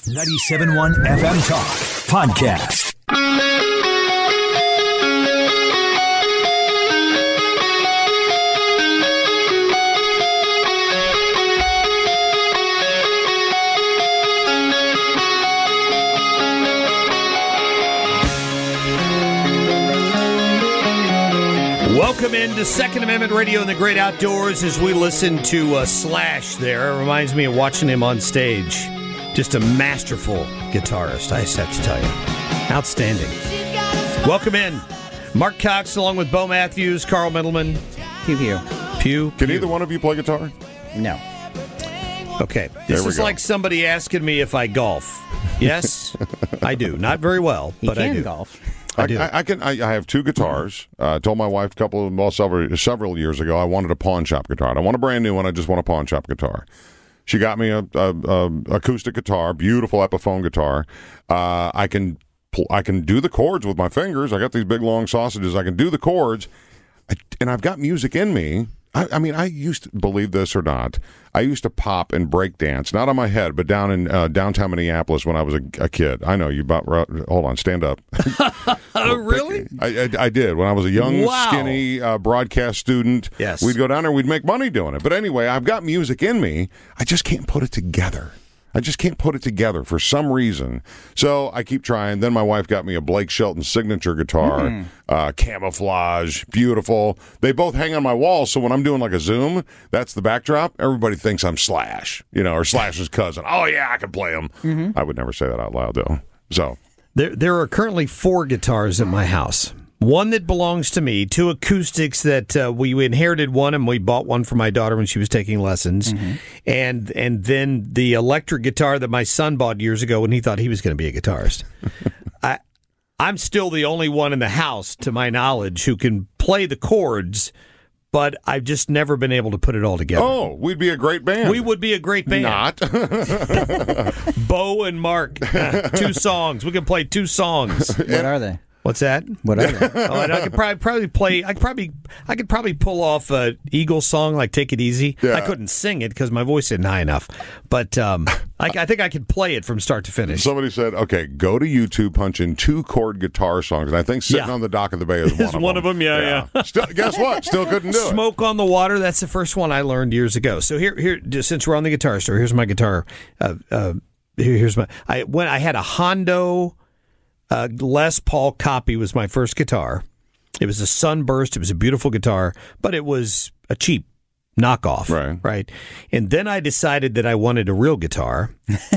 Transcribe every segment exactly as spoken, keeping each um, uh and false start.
ninety-seven point one F M Talk Podcast. Welcome into Second Amendment Radio in the Great Outdoors as we listen to uh, Slash there. It reminds me of watching him on stage. Just a masterful guitarist, I just have to tell you. Outstanding. Welcome in. Mark Cox along with Bo Matthews, Carl Middleman. Pew, pew. Pew. Can pew. either one of you play guitar? No. Okay. This is go. like somebody asking me if I golf. Yes, I do. Not very well, He but can I do. golf. I I, do. I, I can. I, I have two guitars. Uh, I told my wife a couple of well, several several years ago I wanted a pawn shop guitar. I don't want a brand new one. I just want a pawn shop guitar. She got me a, a, a acoustic guitar, beautiful Epiphone guitar. Uh, I can pl- I can do the chords with my fingers. I got these big long sausages. I can do the chords, I, and I've got music in me. I, I mean, I used to, believe this or not, I used to pop and break dance, not on my head, but down in uh, downtown Minneapolis when I was a, a kid. I know you about. Hold on, stand up. Oh, really? I, I, I did when I was a young, Wow. skinny uh, broadcast student. Yes. We'd go down there, we'd make money doing it. But anyway, I've got music in me. I just can't put it together. I just can't put it together for some reason. So I keep trying. Then my wife got me a Blake Shelton signature guitar, Mm. uh, camouflage, beautiful. They both hang on my wall, so when I'm doing like a Zoom, that's the backdrop. Everybody thinks I'm Slash, you know, or Slash's cousin. Oh, yeah, I can play him. Mm-hmm. I would never say that out loud, though. So There, there are currently four guitars at my house. One that belongs to me, two acoustics that uh, we, we inherited one, and we bought one for my daughter when she was taking lessons, Mm-hmm. and and then the electric guitar that my son bought years ago when he thought he was going to be a guitarist. I, I'm still the only one in the house, to my knowledge, who can play the chords, but I've just never been able to put it all together. Oh, we'd be a great band. We would be a great band. Not. Bo and Mark, two songs. We can play two songs. What are they? What's that? What are they? Oh, and I could probably probably play. I could probably I could probably pull off a Eagles song like "Take It Easy." Yeah. I couldn't sing it because my voice isn't high enough, but um, I, I think I could play it from start to finish. Somebody said, okay, go to YouTube, punch in two chord guitar songs. And I think Sitting Yeah. on the Dock of the Bay is one Is of one them. of them, yeah, yeah. Still, guess what? Still couldn't do it. Smoke on the Water. That's the first one I learned years ago. So here, here, just since we're on the guitar store, here's my guitar. Uh, uh, here, here's my. I when I had a Hondo uh, Les Paul copy was my first guitar. It was a Sunburst. It was a beautiful guitar, but it was a cheap knockoff. Right. Right. And then I decided that I wanted a real guitar.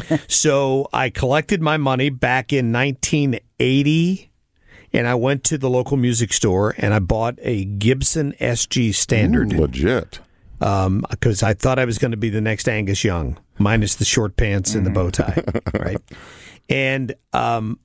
So I collected my money back in nineteen eighty. And I went to the local music store and I bought a Gibson S G Standard. Legit. Um, because I thought I was going to be the next Angus Young, minus the short pants and the bow tie, right? And um,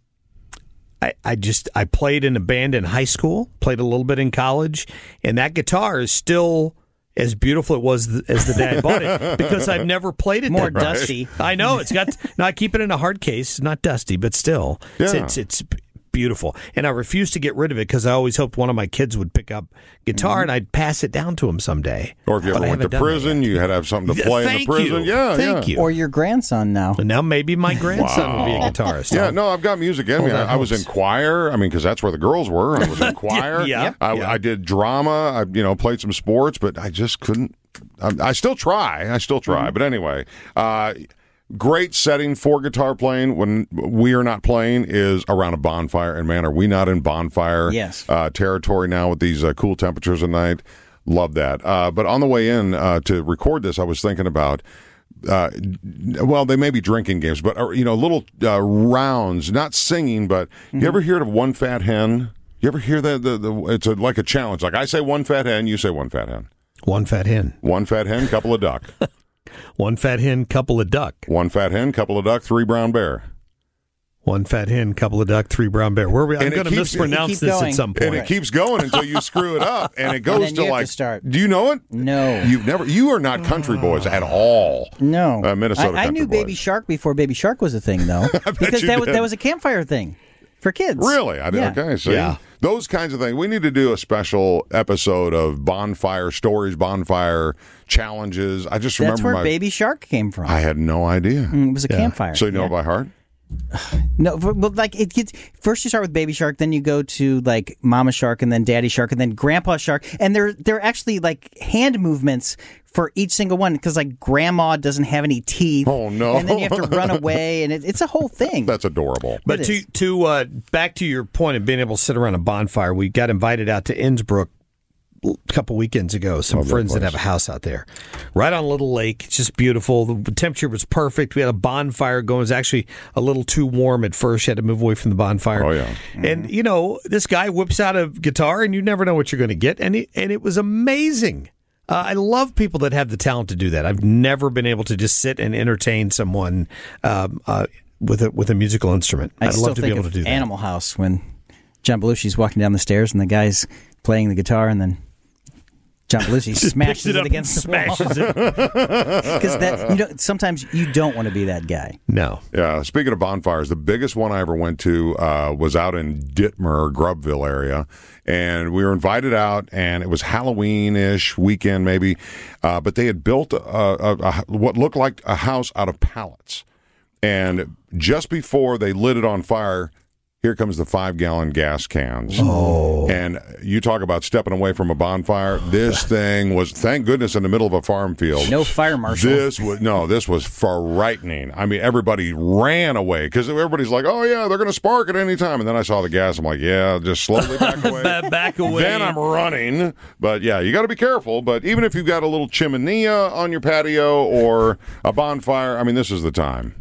I, I just I played in a band in high school, played a little bit in college, and that guitar is still as beautiful it was th- as the day I bought it because I've never played it. More that much. dusty. I know it's got. No, I keep it in a hard case, not dusty, but still, it's, Yeah. it's it's beautiful. And I refuse to get rid of it because I always hoped one of my kids would pick up guitar Mm-hmm. and I'd pass it down to him someday. Or if you But ever I went to haven't done that prison, yet. you had to have something to play Thank in the prison. you. Yeah, Thank yeah. you. Or your grandson now. And now maybe my grandson will be a guitarist. Yeah, no, I've got music in me. Hold on, I, I was in hopes. choir. I mean, because that's where the girls were. I was in choir. Yeah, I, yeah. I did drama. I, you know, played some sports, but I just couldn't. I, I still try. I still try. Mm-hmm. But anyway, uh, great setting for guitar playing when we are not playing is around a bonfire. And man, are we not in bonfire Yes. uh, territory now with these uh, cool temperatures at night? Love that. Uh, but on the way in uh, to record this, I was thinking about. Uh, well, they may be drinking games, but uh, you know, little uh, rounds, not singing. But you ever hear of one fat hen? You ever hear that? The, the it's a, like a challenge. Like I say one fat hen, you say one fat hen. One fat hen. One fat hen, couple of duck. One fat hen, couple of duck. One fat hen, couple of duck, three brown bear. One fat hen, couple of duck, three brown bear. Where are we? I'm And it going to keeps- mispronounce keep this going. at some And point. it keeps going until you screw it up, and it goes then to you have like. to start. Do you know it? No. You've never. You are not country boys at all. No. Uh, Minnesota I, I country knew Baby boys. Shark before Baby Shark was a thing, though. because you that was, did. that was a campfire thing. For kids. Really? I, yeah. Okay, see? Yeah. Those kinds of things. We need to do a special episode of bonfire stories, bonfire challenges. I just remember That's where my, Baby Shark came from. I had no idea. Mm, it was a Yeah. campfire. So you know yeah. it by heart? No, but like it gets first you start with Baby Shark, then you go to like Mama Shark, and then Daddy Shark, and then Grandpa Shark, and they're they're actually like hand movements for each single one because like Grandma doesn't have any teeth. Oh, no. And then you have to run away, and it, it's a whole thing. That's adorable. But It to is. to uh, back to your point of being able to sit around a bonfire, we got invited out to Innsbruck a couple weekends ago. Some Love that friends that place. have a house out there, right on a little lake. It's just beautiful. The temperature was perfect. We had a bonfire going. It was actually a little too warm at first. You had to move away from the bonfire. Oh, yeah. And you know, this guy whips out a guitar, and you never know what you're going to get. And he, and it was amazing. Uh, I love people that have the talent to do that. I've never been able to just sit and entertain someone um, uh, with a with a musical instrument. I I'd still love to think be able of to do that. Animal House when John Belushi's walking down the stairs and the guy's playing the guitar, and then John Belushi smashes it, it up against and the wall. smashes it. Because that you don't. Sometimes you don't want to be that guy. No. Yeah, speaking of bonfires, the biggest one I ever went to uh, was out in Ditmer, Grubville area. And we were invited out, and it was Halloween-ish weekend maybe. Uh, but they had built a, a, a, what looked like a house out of pallets. And just before they lit it on fire, here comes the five-gallon gas cans. Oh. And you talk about stepping away from a bonfire. This thing was, thank goodness, in the middle of a farm field. No fire marshal. This was no, this was frightening. I mean, everybody ran away because everybody's like, "Oh yeah, they're going to spark at any time." And then I saw the gas. I'm like, "Yeah, just slowly back away." Back away. Then I'm running. But yeah, you got to be careful. But even if you've got a little chimenea on your patio or a bonfire, I mean, this is the time.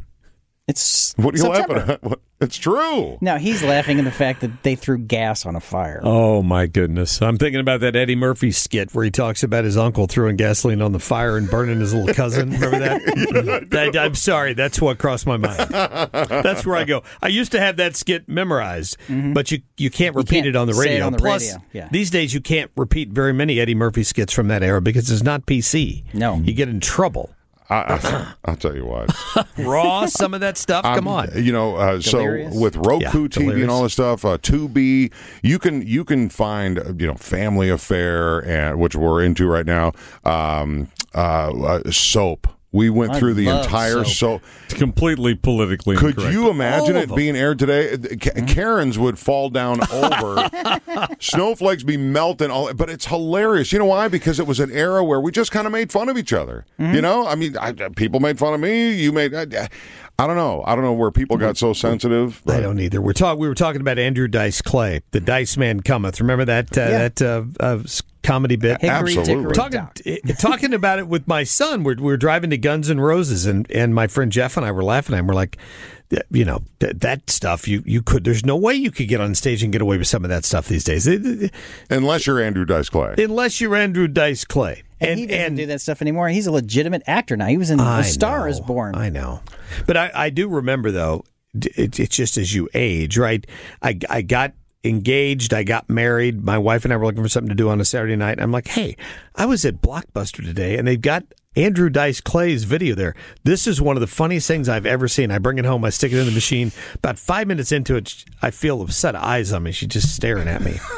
It's What are you September. laughing at? What? It's true. Now he's laughing at the fact that they threw gas on a fire. Oh, my goodness. I'm thinking about that Eddie Murphy skit where he talks about his uncle throwing gasoline on the fire and burning his little cousin. Remember that? I, I'm sorry. That's what crossed my mind. That's where I go. I used to have that skit memorized, but you, you can't repeat can't it on the say it radio. on the Plus, radio. Yeah. these days you can't repeat very many Eddie Murphy skits from that era because it's not P C. No. You get in trouble. I, I, I'll tell you what. Raw, some of that stuff. Come I'm- on. You know, uh, so Delirious? with Roku Yeah, T V Delirious. and all this stuff, uh, Tubi, you can you can find uh, you know Family Affair, and which we're into right now. Um, uh, uh, soap. We went I through the love entire Soap. soap. Completely politically Could incorrect. you imagine All it of them. being aired today? Ka- Karens would fall down over. Snowflakes be melting. All, but it's hilarious. You know why? Because it was an era where we just kind of made fun of each other. You know, I mean, I, people made fun of me. You made. I, I don't know. I don't know where people got so sensitive. I but- don't either. We're talk, we were talking about Andrew Dice Clay, the Dice Man Cometh. Remember that uh, Yeah. that uh, uh, comedy bit? Hickory Absolutely. dickory Talking dock. eh, talking about it with my son. We're, we were driving to Guns N' Roses, and, and my friend Jeff and I were laughing at him. We're like, you know, th- that stuff, you, you could, there's no way you could get on stage and get away with some of that stuff these days. It- it- Unless you're Andrew Dice Clay. unless you're Andrew Dice Clay. And, he doesn't do that stuff anymore. He's a legitimate actor now. He was in I The Star know, Is Born. I know. But I, I do remember, though, d- it, it's just as you age, right? I, I got engaged. I got married. My wife and I were looking for something to do on a Saturday night. I'm like, hey, I was at Blockbuster today, and they've got Andrew Dice Clay's video there. This is one of the funniest things I've ever seen. I bring it home. I stick it in the machine. About five minutes into it, I feel a set of eyes on me. She's just staring at me.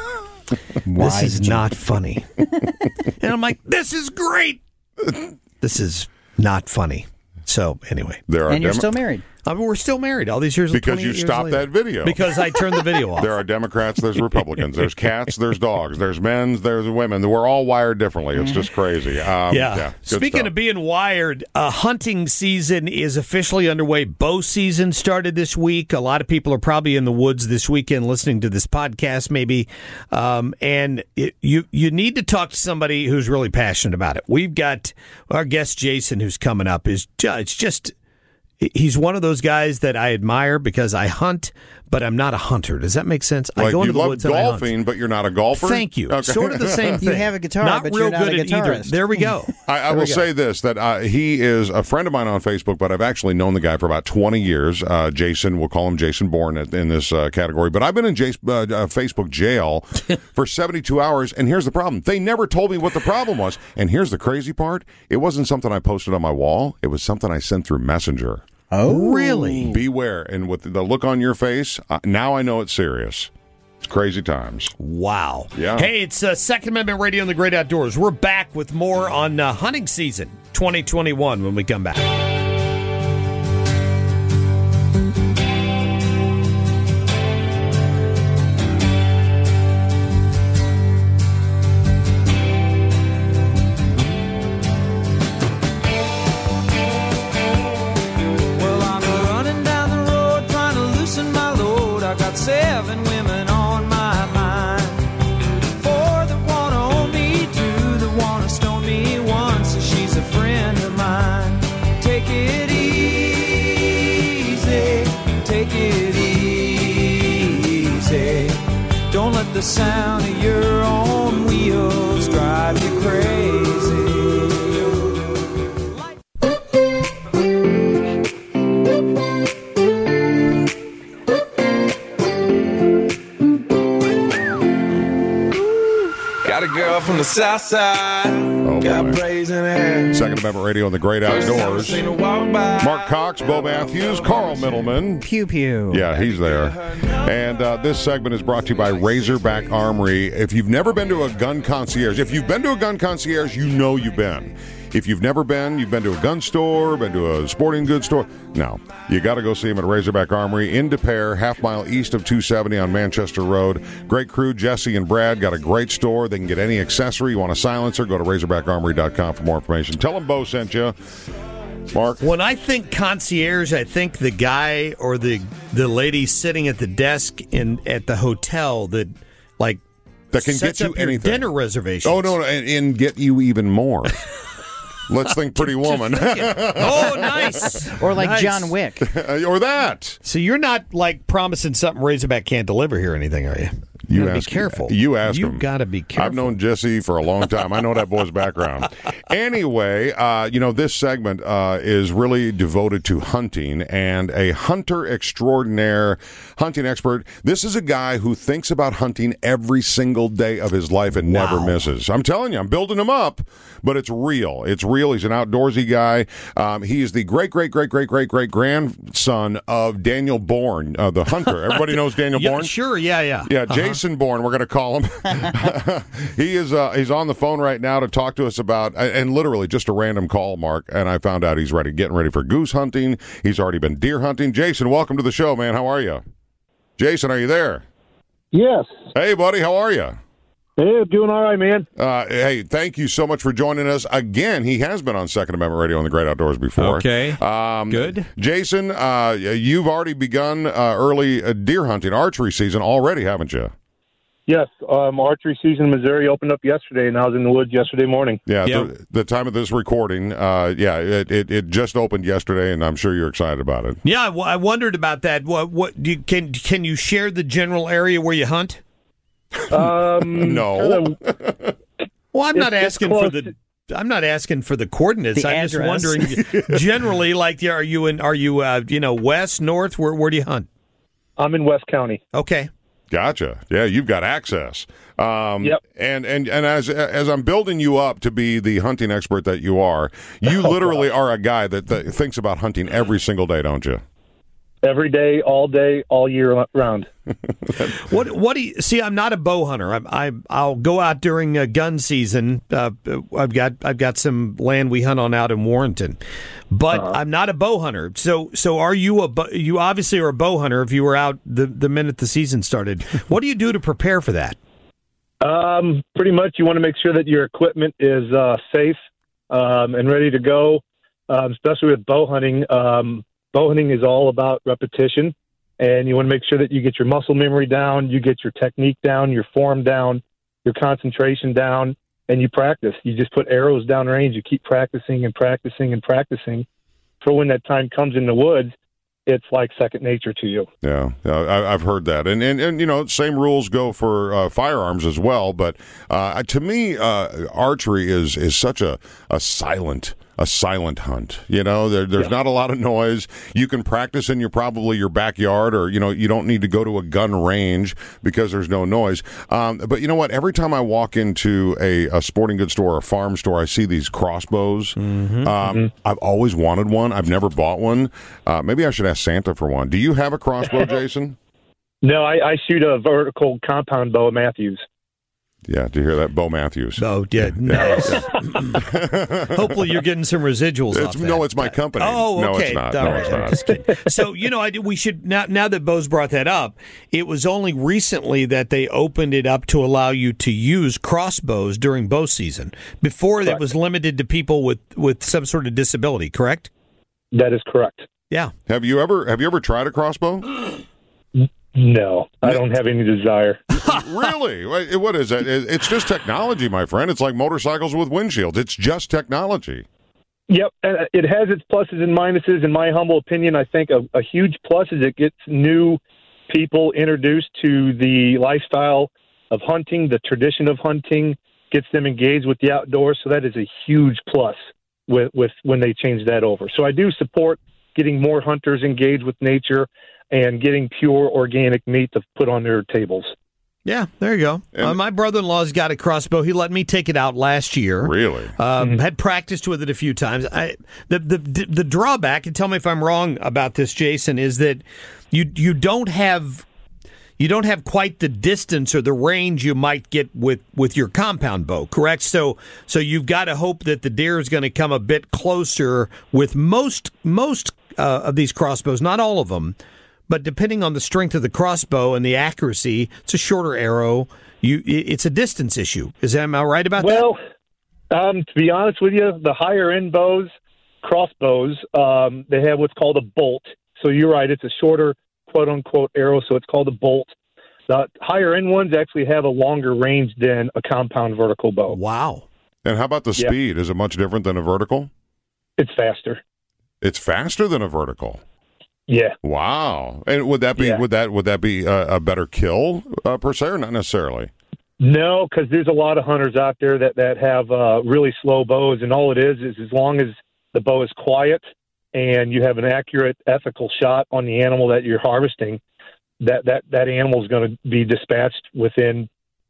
Why This is did you- not funny. And I'm like, this is great. This is not funny. So anyway, There are And you're Demo- still married. I mean, we're still married all these years. Because twenty you years stopped later. that video. Because I turned the video off. There are Democrats, there's Republicans, there's cats, there's dogs, there's men, there's women. We're all wired differently. It's just crazy. Um, Yeah. yeah good Speaking stuff. of being wired, uh, hunting season is officially underway. Bow season started this week. A lot of people are probably in the woods this weekend listening to this podcast, maybe. Um, and it, you you need to talk to somebody who's really passionate about it. We've got our guest Jason, who's coming up. Is ju- it's just. He's one of those guys that I admire because I hunt, but I'm not a hunter. Does that make sense? I like go you into the love woods and I hunt. golfing, but you're not a golfer. Thank you. Okay. Sort of the same thing. You have a guitar, not but real you're not good a at either. guitarist. There we go. I, I will say this, that uh, he is a friend of mine on Facebook, but I've actually known the guy for about twenty years. Uh, Jason, we'll call him Jason Bourne in, in this uh, category. But I've been in Jason, uh, uh, Facebook jail for seventy-two hours, and here's the problem. They never told me what the problem was. And here's the crazy part. It wasn't something I posted on my wall. It was something I sent through Messenger. Oh, really? Beware. And with the look on your face, uh, now I know it's serious. It's crazy times. Wow. Yeah. Hey, it's uh, Second Amendment Radio in the Great Outdoors. We're back with more on uh, hunting season twenty twenty-one when we come back. Well, I'm running down the road trying to loosen my load. I got seven women on my mind. Four that want to own me, two that want to stone me, one so she's a friend of mine. Take it easy, take it easy. Don't let the sound of your own wheels drive you crazy. Got a girl from the south side. Oh, Got boy. braids in her hair. Second Amendment Radio in the Great Outdoors. Seen her walk by. Mark Cox, Bo Matthews, Carl Middleman. Pew pew. Yeah, he's there. And uh, this segment is brought to you by Razorback Armory. If you've never been to a gun concierge, if you've been to a gun concierge, you know you've been. If you've never been, you've been to a gun store, been to a sporting goods store. No, you got to go see them at Razorback Armory in Des Peres, half mile east of two seventy on Manchester Road. Great crew, Jesse and Brad, got a great store. They can get any accessory. You want a silencer, go to razorback armory dot com for more information. Tell them Bo sent you. Mark? When I think concierge, I think the guy or the the lady sitting at the desk in at the hotel that like That can sets get you up your anything. dinner reservations. Oh, no, no, and, and get you even more. Let's think Pretty Woman. Oh, nice. Or like Nice. John Wick. Or that. So you're not like promising something Razorback can't deliver here or anything, are you? You gotta ask be careful. You ask you him. got to be careful. I've known Jesse for a long time. I know that boy's background. Anyway, uh, you know, this segment uh, is really devoted to hunting, and a hunter extraordinaire, hunting expert. This is a guy who thinks about hunting every single day of his life and Wow. never misses. I'm telling you, I'm building him up, but it's real. It's real. He's an outdoorsy guy. Um, he is the great, great, great, great, great, great grandson of Daniel Bourne, uh, the hunter. Everybody knows Daniel yeah, Bourne? Sure, yeah, yeah. Yeah, Jason Bourne, we're going to call him. he is uh, he's on the phone right now to talk to us about, and literally just a random call, Mark, and I found out he's ready, getting ready for goose hunting. He's already been deer hunting. Jason, welcome to the show, man. How are you? Jason, are you there? Yes. Hey, buddy, how are you? Hey, doing all right, man. Uh, hey, thank you so much for joining us again. He has been on Second Amendment Radio on the Great Outdoors before. Okay. Um, Good. Jason, uh, you've already begun uh, early uh, deer hunting, archery season already, haven't you? Yes, um, archery season in Missouri opened up yesterday, and I was in the woods yesterday morning. Yeah, Yep. the, the time of this recording, uh, yeah, it, it, it just opened yesterday, and I'm sure you're excited about it. Yeah, I, w- I wondered about that. What? What? Do you, can can you share the general area where you hunt? Um, No. kinda- Well, I'm It's- not it's asking close for the. I'm not asking for the coordinates. The I'm address. just wondering. Generally, like, are you in? Are you, uh, you know, west, north? Where Where do you hunt? I'm in West County. Okay. Gotcha. Yeah, you've got access. Um, Yep. And and and as as I'm building you up to be the hunting expert that you are, you literally are a guy that, that thinks about hunting every single day, don't you? Every day, all day, all year round. What What do you see? I'm not a bow hunter. I'm, I I'll go out during uh, gun season. Uh, I've got I've got some land we hunt on out in Warrenton, but Uh-huh. I'm not a bow hunter. So so are you a bow, you obviously are a bow hunter if you were out the the minute the season started. What do you do to prepare for that? Um, pretty much, you want to make sure that your equipment is uh, safe um, and ready to go, um, especially with bow hunting. Um, bow hunting is all about repetition, and you want to make sure that you get your muscle memory down, you get your technique down, your form down, your concentration down, and you practice. You just put arrows down range. You keep practicing and practicing and practicing. For when that time comes in the woods, it's like second nature to you. Yeah, yeah, I, I've heard that, and and and you know, same rules go for uh, firearms as well. But uh, to me, uh, archery is is such a a silent a silent hunt. You know, there, there's Yeah. not a lot of noise. You can practice in your probably your backyard, or you know, you don't need to go to a gun range because there's no noise. Um, but you know what? Every time I walk into a, a sporting goods store or a farm store, I see these crossbows. Mm-hmm. Um, Mm-hmm. I've always wanted one. I've never bought one. Uh, maybe I should ask Santa for one. Do you have a crossbow, Jason? No, I, I shoot a vertical compound bow at Matthews. Yeah, do you hear that, Bo Matthews? Oh, yeah. Nice. Hopefully you're getting some residuals It's, off that. no, it's my company. Oh, No, okay. it's not. All No, right. it's I'm not. just kidding. So, you know, I, we should, now, now that Bo's brought that up, it was only recently that they opened it up to allow you to use crossbows during bow season. Before, that was limited to people with, with some sort of disability, correct? That is correct. Yeah. Have you ever have you ever tried a crossbow? No, I don't have any desire. Really? Wait, what is it? It- It's just technology, my friend. It's like motorcycles with windshields. It's just technology. Yep, and it has its pluses and minuses. In my humble opinion, I think a, a huge plus is it gets new people introduced to the lifestyle of hunting, the tradition of hunting, gets them engaged with the outdoors. So that is a huge plus with, with when they change that over. So I do support getting more hunters engaged with nature and getting pure organic meat to put on their tables. Yeah, there you go. And- Uh, my brother-in-law's got a crossbow. He let me take it out last year. Really? Um, Had practiced with it a few times. I, the, the the drawback, and tell me if I'm wrong about this, Jason, is that you you don't have you don't have quite the distance or the range you might get with, with your compound bow, correct? So so you've got to hope that the deer is going to come a bit closer with most most uh, of these crossbows, not all of them. But depending on the strength of the crossbow and the accuracy, it's a shorter arrow. You, it's a distance issue. Is that, am I right about Well, um, to be honest with you, the higher end bows, crossbows, um, they have what's called a bolt. So you're right, it's a shorter quote unquote arrow, so it's called a bolt. The higher end ones actually have a longer range than a compound vertical bow. that? Wow. And how about the Yeah. speed? Is it much different than a vertical? It's faster. It's faster than a vertical. Yeah. Wow. And would that be Yeah. would that would that be a, a better kill uh, per se, or not necessarily? No, because there's a lot of hunters out there that, that have uh, really slow bows, and all it is is as long as the bow is quiet and you have an accurate, ethical shot on the animal that you're harvesting, that, that, that animal is going to be dispatched within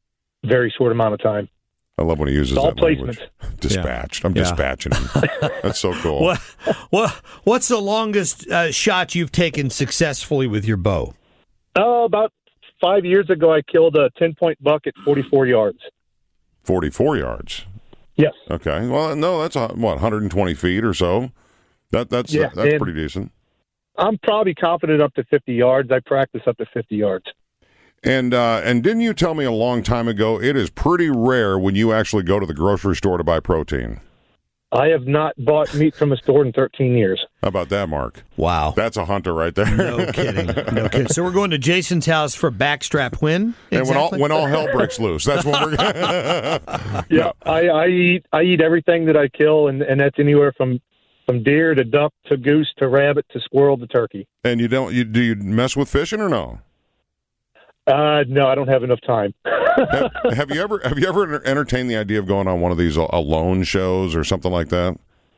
a very short amount of time. I love when he uses It's all that language. placement. Dispatched. I'm Yeah. dispatching him. That's so cool. What, what, what's the longest uh, shot you've taken successfully with your bow? Oh, about five years ago, I killed a ten-point buck at forty-four yards. forty-four yards. Yes. Okay. Well, no, that's uh, what one hundred twenty feet or so. That that's Yeah, that's and- pretty decent. I'm probably confident up to fifty yards. I practice up to fifty yards. And uh, and didn't you tell me a long time ago it is pretty rare when you actually go to the grocery store to buy protein? I have not bought meat from a store in thirteen years. How about that, Mark? Wow. That's a hunter right there. No kidding. No kidding. So we're going to Jason's house for backstrap when? And when all exactly? when all hell breaks loose, that's when we're. Yeah, I, I eat I eat everything that I kill, and, and that's anywhere from, from deer to duck to goose to rabbit to squirrel to turkey. And you don't you do you mess with fishing or no? Uh, no, I don't have enough time. have, have you ever have you ever entertained the idea of going on one of these alone shows or something like that?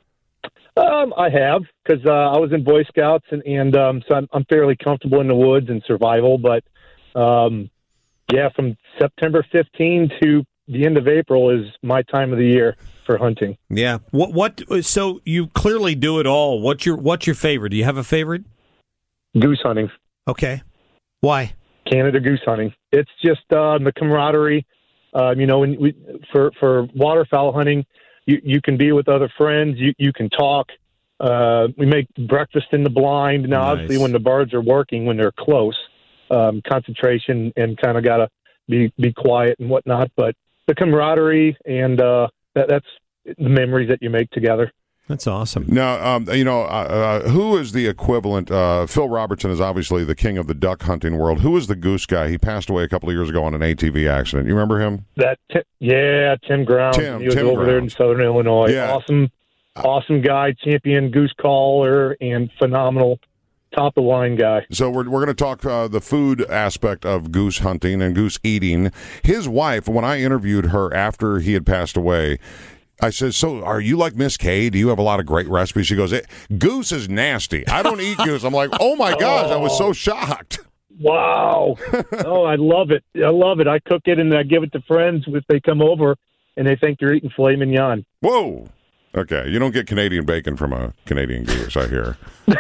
Um, I have, because uh, I was in Boy Scouts, and, and um, so I'm, I'm fairly comfortable in the woods and survival. But um, yeah, from September fifteenth to the end of April is my time of the year for hunting. Yeah. What? What? So you clearly do it all. What's your What's your favorite? Do you have a favorite? Goose hunting. Okay. Why? Canada goose hunting. It's just uh, the camaraderie. Um, you know, when we, for for waterfowl hunting, you, you can be with other friends. You you can talk. Uh, we make breakfast in the blind. Now, Nice. obviously, when the birds are working, when they're close, um, concentration and kind of gotta be be quiet and whatnot. But the camaraderie and uh, that, that's the memories that you make together. That's awesome. Now, um, you know, uh, uh, who is the equivalent? Uh, Phil Robertson is obviously the king of the duck hunting world. Who is the goose guy? He passed away a couple of years ago on an A T V accident. You remember him? That Tim, yeah, Tim Grounds. Tim- he was Tim over there in Grounds. Southern Illinois. Yeah. Awesome, awesome guy, champion goose caller, and phenomenal top of the line guy. So we're we're going to talk uh, the food aspect of goose hunting and goose eating. His wife, when I interviewed her after he had passed away, I said, so are you like Miss Kay? Do you have a lot of great recipes? She goes, goose is nasty. I don't eat goose. I'm like, oh, my gosh, I was so shocked. Wow. Oh, I love it. I love it. I cook it and I give it to friends if they come over, and they think they're eating filet mignon. Whoa. Okay, you don't get Canadian bacon from a Canadian goose, I hear.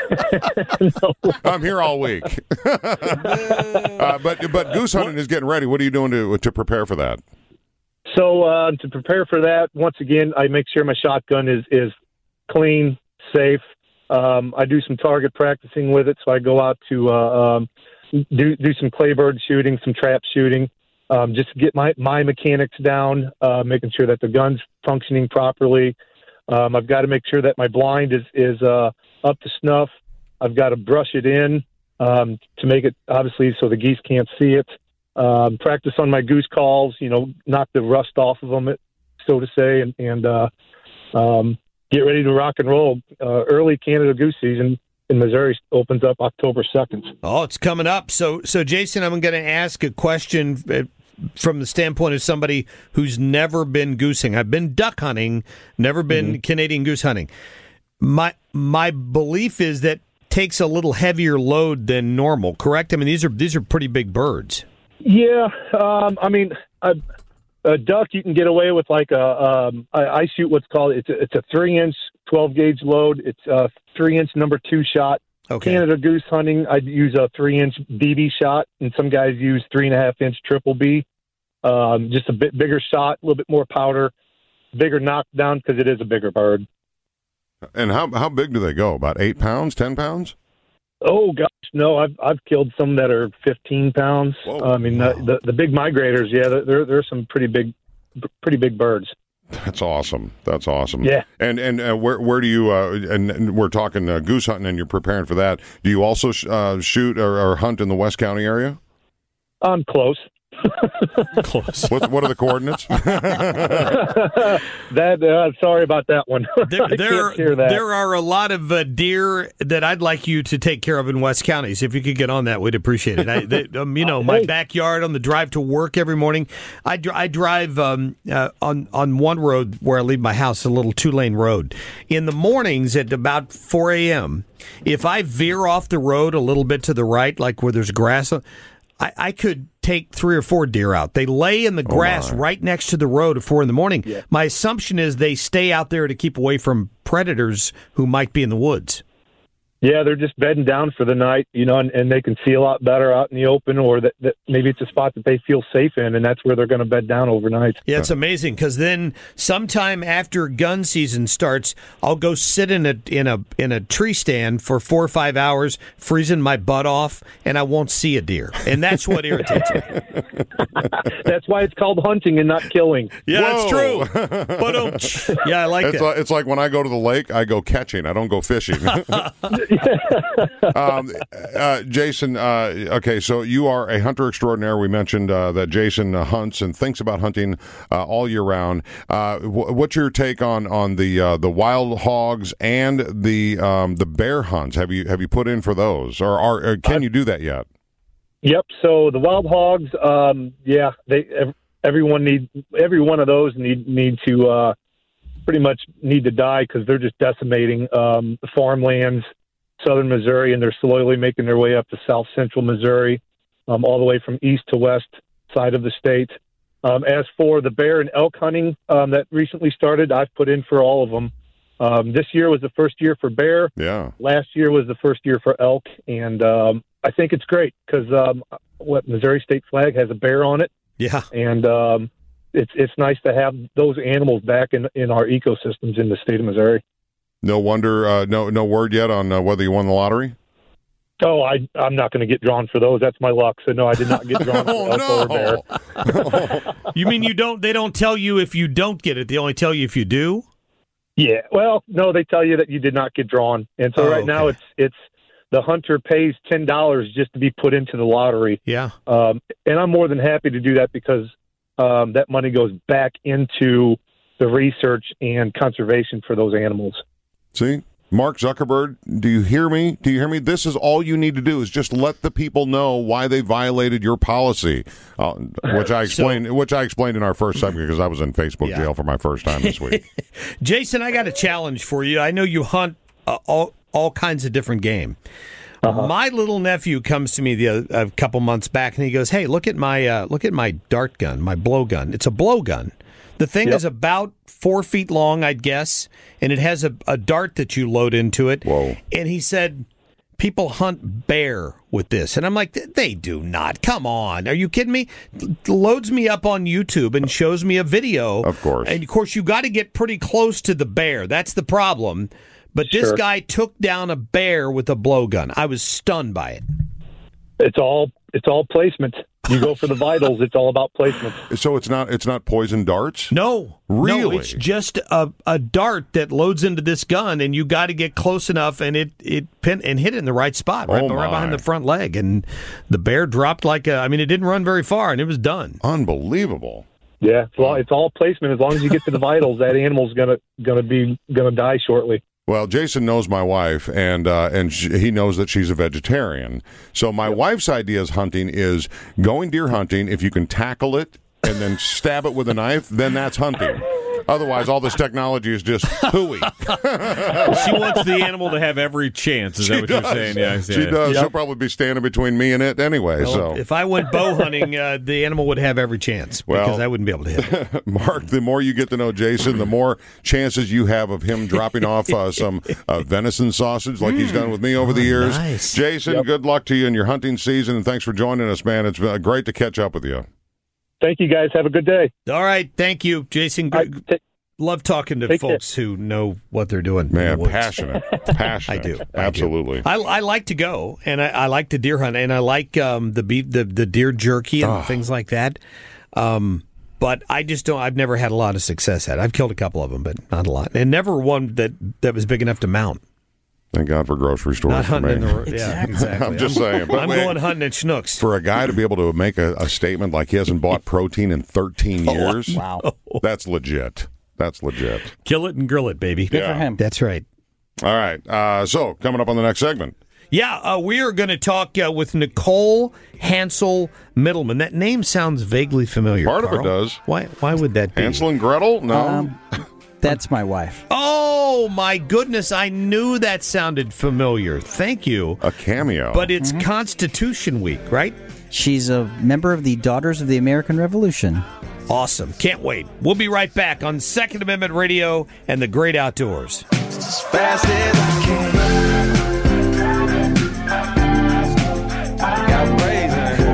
No. I'm here all week. uh, but but goose hunting is getting ready. What are you doing to to prepare for that? So uh, to prepare for that, once again, I make sure my shotgun is, is clean, safe. Um, I do some target practicing with it, so I go out to uh, um, do do some claybird shooting, some trap shooting, um, just to get my, my mechanics down, uh, making sure that the gun's functioning properly. Um, I've got to make sure that my blind is, is uh, up to snuff. I've got to brush it in um, to make it, obviously, so the geese can't see it. Um, practice on my goose calls, you know, knock the rust off of them, so to say, and, and uh, um, get ready to rock and roll. Uh, early Canada goose season in Missouri opens up October second. Oh, it's coming up. So, so Jason, I'm going to ask a question from the standpoint of somebody who's never been goosing. I've been duck hunting, never been mm-hmm. Canadian goose hunting. My my belief is that takes a little heavier load than normal. Correct? I mean, these are these are pretty big birds. Yeah, um, I mean, a, a duck you can get away with like a. Um, I, I shoot what's called it's a, it's a three inch twelve gauge load. It's a three inch number two shot. Okay. Canada goose hunting, I'd use a three inch B B shot, and some guys use three and a half inch triple B. Um, just a bit bigger shot, a little bit more powder, bigger knockdown because it is a bigger bird. And how how big do they go? About eight pounds, ten pounds? Oh gosh, no! I've I've killed some that are fifteen pounds. Whoa. I mean, Wow. the, the the big migrators, yeah, there there's some pretty big, pretty big birds. That's awesome. That's awesome. Yeah. And and uh, where where do you uh, and, and we're talking uh, goose hunting, and you're preparing for that. Do you also sh- uh, shoot or, or hunt in the West County area? I'm close. Close. What what are the coordinates? that uh, sorry about that one. There, I there, can't hear that. there are a lot of uh, deer that I'd like you to take care of in West County. So if you could get on that, we'd appreciate it. I, they, um, you know, my backyard on the drive to work every morning. I, dr- I drive um, uh, on on one road where I leave my house, a little two lane road. In the mornings at about four a.m., if I veer off the road a little bit to the right, like where there's grass, I, I could take three or four deer out. They lay in the grass oh right next to the road at four in the morning. Yeah. My assumption is they stay out there to keep away from predators who might be in the woods. Yeah, they're just bedding down for the night, you know, and, and they can see a lot better out in the open, or that, that maybe it's a spot that they feel safe in, and that's where they're going to bed down overnight. Yeah, it's amazing because then sometime after gun season starts, I'll go sit in a in a in a tree stand for four or five hours, freezing my butt off, and I won't see a deer, and that's what irritates me. That's why it's called hunting and not killing. Yeah, Whoa. that's true. But um, yeah, I like It's that. like, it's like when I go to the lake, I go catching. I don't go fishing. um, uh, Jason, uh, okay, so you are a hunter extraordinaire. We mentioned uh, that Jason uh, hunts and thinks about hunting uh, all year round. Uh, wh- what's your take on on the uh, the wild hogs and the um, the bear hunts? Have you have you put in for those, or, are, or can you do that yet? Yep. So the wild hogs, um, yeah, they ev- everyone need every one of those need need to uh, pretty much need to die because they're just decimating um, the farmlands. Southern Missouri, and they're slowly making their way up to south central Missouri, um, all the way from east to west side of the state. Um, as for the bear and elk hunting um, that recently started, I've put in for all of them. Um, this year was the first year for bear. Yeah. Last year was the first year for elk, and um, I think it's great because um, what Missouri state flag has a bear on it, Yeah. and um, it's it's nice to have those animals back in in our ecosystems in the state of Missouri. No wonder, uh, no no word yet on uh, whether you won the lottery? Oh, I, I'm not going to get drawn for those. That's my luck. So, no, I did not get drawn for Oh, elk or bear. no. You mean you don't? They don't tell you if you don't get it. They only tell you if you do. Yeah, well, no, they tell you that you did not get drawn. And so Oh, right now okay. it's it's the hunter pays ten dollars just to be put into the lottery. Yeah. Um, and I'm more than happy to do that because um, that money goes back into the research and conservation for those animals. See? Mark Zuckerberg, do you hear me? Do you hear me? This is all you need to do is just let the people know why they violated your policy, uh, which I explained. So, which I explained in our first segment because I was in Facebook yeah. jail for my first time this week. Jason, I got a challenge for you. I know you hunt uh, all all kinds of different game. Uh-huh. My little nephew comes to me the other, a couple months back, and he goes, "Hey, look at my uh, look at my dart gun, my blow gun. It's a blow gun. The thing yep. is about four feet long, I'd guess, and it has a, a dart that you load into it." Whoa. And he said, "People hunt bear with this." And I'm like, they do not. Come on. Are you kidding me? Loads me up on YouTube and shows me a video. Of course. And, of course, you got to get pretty close to the bear. That's the problem. But this sure. guy took down a bear with a blowgun. I was stunned by it. It's all it's all placement. You go for the vitals. It's all about placement. So it's not it's not poison darts? No, really. No, it's just a, a dart that loads into this gun, and you got to get close enough and it it pin and hit it in the right spot, right, oh right behind the front leg, and the bear dropped like a. I mean, it didn't run very far, and it was done. Unbelievable. Yeah, it's all, it's all placement. As long as you get to the vitals, that animal's gonna gonna be gonna die shortly. Well, Jason knows my wife, and uh, and she, he knows that she's a vegetarian. So my yep. wife's idea is hunting is going deer hunting. If you can tackle it and then stab it with a knife, then that's hunting. Otherwise, all this technology is just hooey. She wants the animal to have every chance. Is she that what does. you're saying? Yeah, she yeah. does. Yep. She'll probably be standing between me and it anyway. Well, so if I went bow hunting, uh, the animal would have every chance because well, I wouldn't be able to hit it. Mark, the more you get to know Jason, the more chances you have of him dropping off uh, some uh, venison sausage like he's done with me over oh, the years. Nice. Jason, yep. good luck to you in your hunting season, and thanks for joining us, man. It's been great to catch up with you. Thank you, guys. Have a good day. All right, thank you, Jason. Right, t- Love talking to Take folks care. who know what they're doing. Man, passionate. Passionate. I do. Absolutely. I, do. I, I like to go, and I, I like to deer hunt, and I like um, the beef, the the deer jerky and oh. things like that. Um, but I just don't. I've never had a lot of success at it. I've killed a couple of them, but not a lot, and never one that, that was big enough to mount. Thank God for grocery stores. Not for hunting me. in the yeah, exactly. I'm just saying. But I'm wait, going hunting at Schnucks. For a guy to be able to make a, a statement like he hasn't bought protein in thirteen years, Wow. that's legit. That's legit. Kill it and grill it, baby. Good Yeah. for him. That's right. All right. Uh, so, coming up on the next segment. Yeah, uh, we are going to talk uh, with Nicole Hansel Middleman. That name sounds vaguely familiar. Part Carl. of it does. Why? Why would that be? Hansel and Gretel? No. Um, that's my wife. Oh my goodness! I knew that sounded familiar. Thank you. A cameo. But it's mm-hmm. Constitution Week, right? She's a member of the Daughters of the American Revolution. Awesome. Can't wait. We'll be right back on Second Amendment Radio and the Great Outdoors. As fast as I can. I got brazen.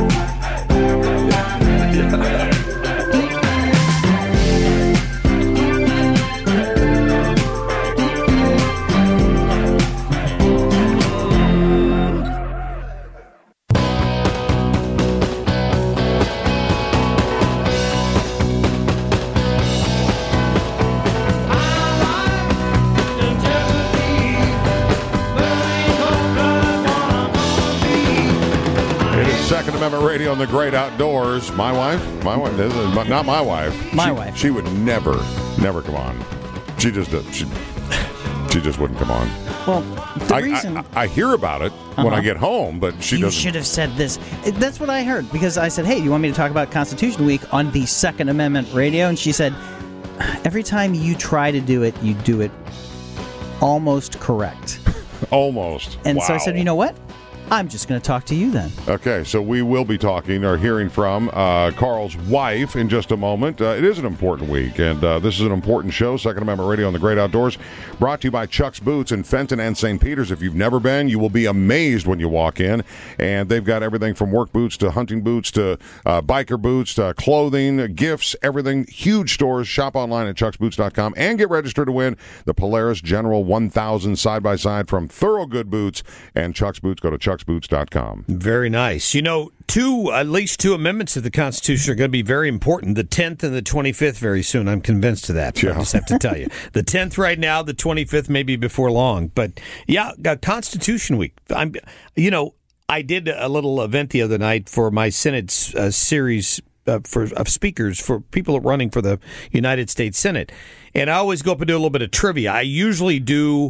Second Amendment Radio on the Great Outdoors. My wife? My wife. This is not my wife. My she, wife. She would never, never come on. She just, she, she just wouldn't come on. Well, the I, reason... I, I hear about it Uh-huh. when I get home, but she you doesn't. should have said this. That's what I heard, because I said, hey, you want me to talk about Constitution Week on the Second Amendment Radio? And she said, every time you try to do it, you do it almost correct. Almost. And Wow. so I said, you know what? I'm just going to talk to you then. Okay, so we will be talking or hearing from uh, Carl's wife in just a moment. Uh, it is an important week, and uh, this is an important show, Second Amendment Radio on the Great Outdoors, brought to you by Chuck's Boots in Fenton and Saint Peters. If you've never been, you will be amazed when you walk in, and they've got everything from work boots to hunting boots to uh, biker boots to clothing, gifts, everything. Huge stores. Shop online at chucks boots dot com and get registered to win the Polaris General one thousand side-by-side from Thorogood Boots and Chuck's Boots. Go to chucks boots dot com. Very nice. You know, two, at least two amendments of the Constitution are going to be very important. The tenth and the twenty-fifth very soon. I'm convinced of that. Yeah. I just have to tell you. The tenth right now, the twenty-fifth maybe before long. But yeah, uh, Constitution Week. I'm, you know, I did a little event the other night for my Senate uh, series uh, for of speakers for people running for the United States Senate. And I always go up and do a little bit of trivia. I usually do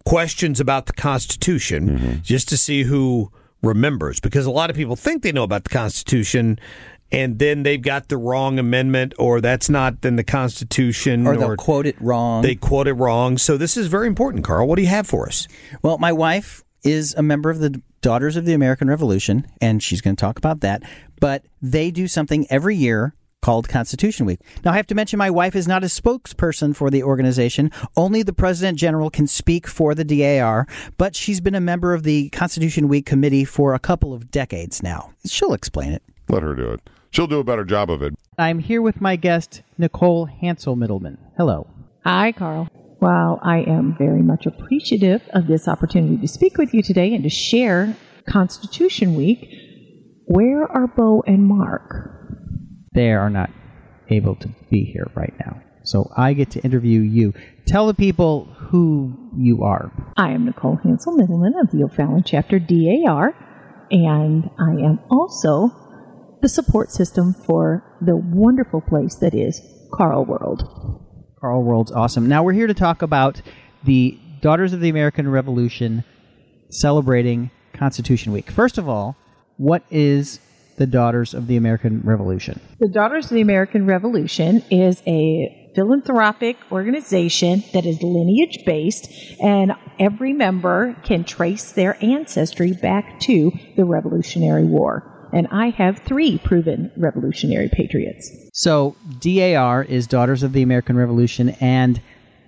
questions about the Constitution mm-hmm. just to see who remembers, because a lot of people think they know about the Constitution and then they've got the wrong amendment, or that's not in the Constitution, or they'll or quote it wrong. They quote it wrong. So this is very important, Carl. What do you have for us? Well, my wife is a member of the Daughters of the American Revolution, and she's going to talk about that. But they do something every year called Constitution Week. Now, I have to mention my wife is not a spokesperson for the organization. Only the President General can speak for the D A R, but she's been a member of the Constitution Week committee for a couple of decades now. She'll explain it. Let her do it. She'll do a better job of it. I'm here with my guest, Nicole Hansel-Middleman. Hello. Hi, Carl. While I am very much appreciative of this opportunity to speak with you today and to share Constitution Week, where are Bo and Mark? They are not able to be here right now, so I get to interview you. Tell the people who you are. I am Nicole Hansel-Middleman of the O'Fallon Chapter D A R, and I am also the support system for the wonderful place that is Carl World. Carl World's awesome. Now we're here to talk about the Daughters of the American Revolution celebrating Constitution Week. First of all, what is the Daughters of the American Revolution? The Daughters of the American Revolution is a philanthropic organization that is lineage-based, and every member can trace their ancestry back to the Revolutionary War. And I have three proven revolutionary patriots. So D A R is Daughters of the American Revolution, and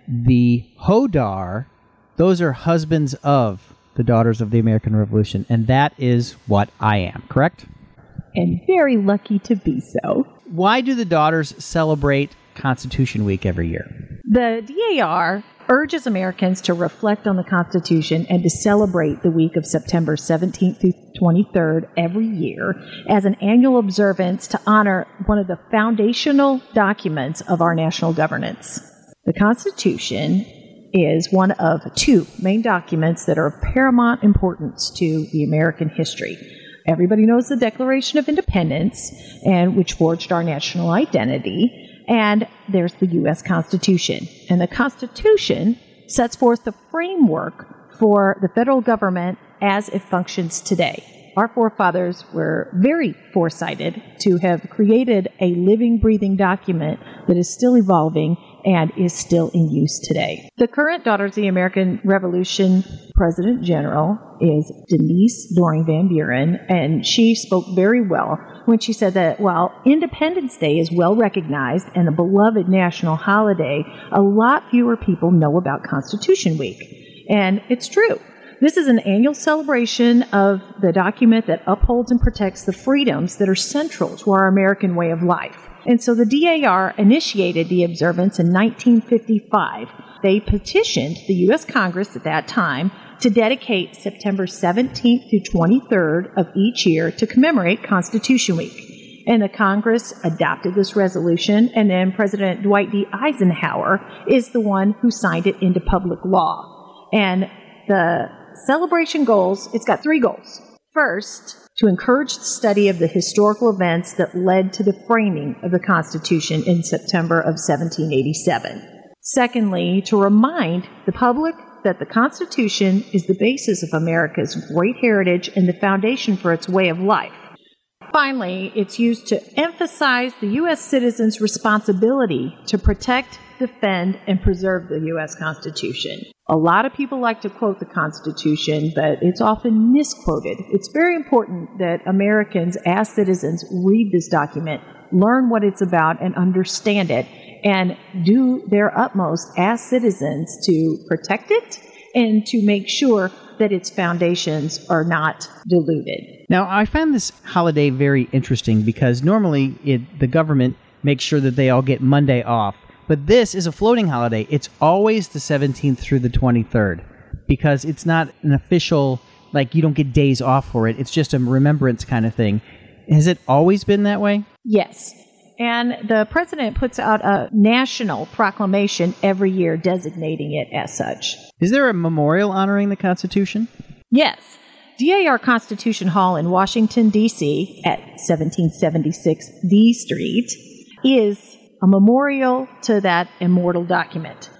the HODAR, those are husbands of the Daughters of the American Revolution, and that is what I am, correct? And very lucky to be so. Why do the Daughters celebrate Constitution Week every year? The D A R urges Americans to reflect on the Constitution and to celebrate the week of September seventeenth through twenty-third every year as an annual observance to honor one of the foundational documents of our national governance. The Constitution is one of two main documents that are of paramount importance to the American history. Everybody knows the Declaration of Independence, and which forged our national identity. And there's the U S Constitution. And the Constitution sets forth the framework for the federal government as it functions today. Our forefathers were very foresighted to have created a living, breathing document that is still evolving and is still in use today. The current Daughters of the American Revolution President General is Denise Doring Van Buren, and she spoke very well when she said that while Independence Day is well recognized and a beloved national holiday, a lot fewer people know about Constitution Week. And it's true. This is an annual celebration of the document that upholds and protects the freedoms that are central to our American way of life. And so the D A R initiated the observance in nineteen fifty-five. They petitioned the U S Congress at that time to dedicate September seventeenth through twenty-third of each year to commemorate Constitution Week. And the Congress adopted this resolution, and then President Dwight D. Eisenhower is the one who signed it into public law. And the celebration goals, it's got three goals. First, to encourage the study of the historical events that led to the framing of the Constitution in September of seventeen eighty-seven. Secondly, to remind the public that the Constitution is the basis of America's great heritage and the foundation for its way of life. Finally, it's used to emphasize the U S citizens' responsibility to protect, defend, and preserve the U S Constitution. A lot of people like to quote the Constitution, but it's often misquoted. It's very important that Americans, as citizens, read this document, learn what it's about, and understand it, and do their utmost as citizens to protect it and to make sure that its foundations are not diluted. Now, I find this holiday very interesting because normally it, the government makes sure that they all get Monday off. But this is a floating holiday. It's always the seventeenth through the twenty-third because it's not an official, like you don't get days off for it. It's just a remembrance kind of thing. Has it always been that way? Yes. And the president puts out a national proclamation every year designating it as such. Is there a memorial honoring the Constitution? Yes. D A R Constitution Hall in Washington, D C at seventeen seventy-six D Street is a memorial to that immortal document.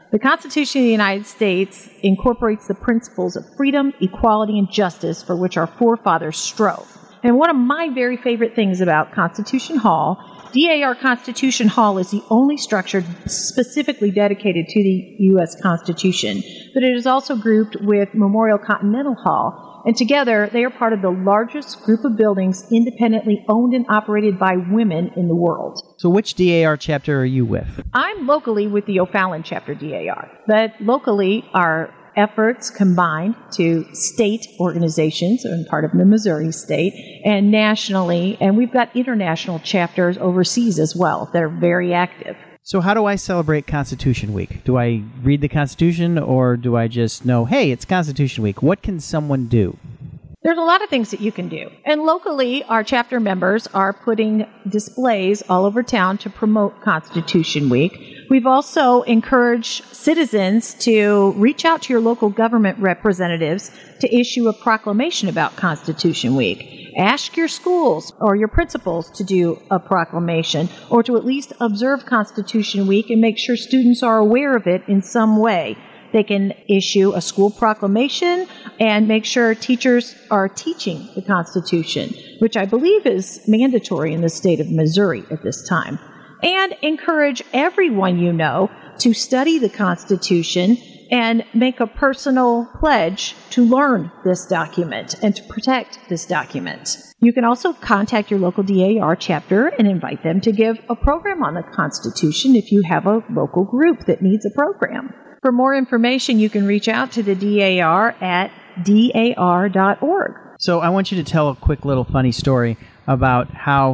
The Constitution of the United States incorporates the principles of freedom, equality, and justice for which our forefathers strove. And one of my very favorite things about Constitution Hall, D A R Constitution Hall is the only structure specifically dedicated to the U S Constitution, but it is also grouped with Memorial Continental Hall. And together, they are part of the largest group of buildings independently owned and operated by women in the world. So which D A R chapter are you with? I'm locally with the O'Fallon chapter D A R, but locally our efforts combined to state organizations, and part of the Missouri state, and nationally, and we've got international chapters overseas as well. They're very active. So how do I celebrate Constitution Week? Do I read the Constitution, or do I just know, hey, it's Constitution Week? What can someone do? There's a lot of things that you can do. And locally, our chapter members are putting displays all over town to promote Constitution Week. We've also encouraged citizens to reach out to your local government representatives to issue a proclamation about Constitution Week. Ask your schools or your principals to do a proclamation, or to at least observe Constitution Week and make sure students are aware of it in some way. They can issue a school proclamation and make sure teachers are teaching the Constitution, which I believe is mandatory in the state of Missouri at this time. And encourage everyone you know to study the Constitution and make a personal pledge to learn this document and to protect this document. You can also contact your local D A R chapter and invite them to give a program on the Constitution if you have a local group that needs a program. For more information, you can reach out to the D A R at D A R dot org. So I want you to tell a quick little funny story about how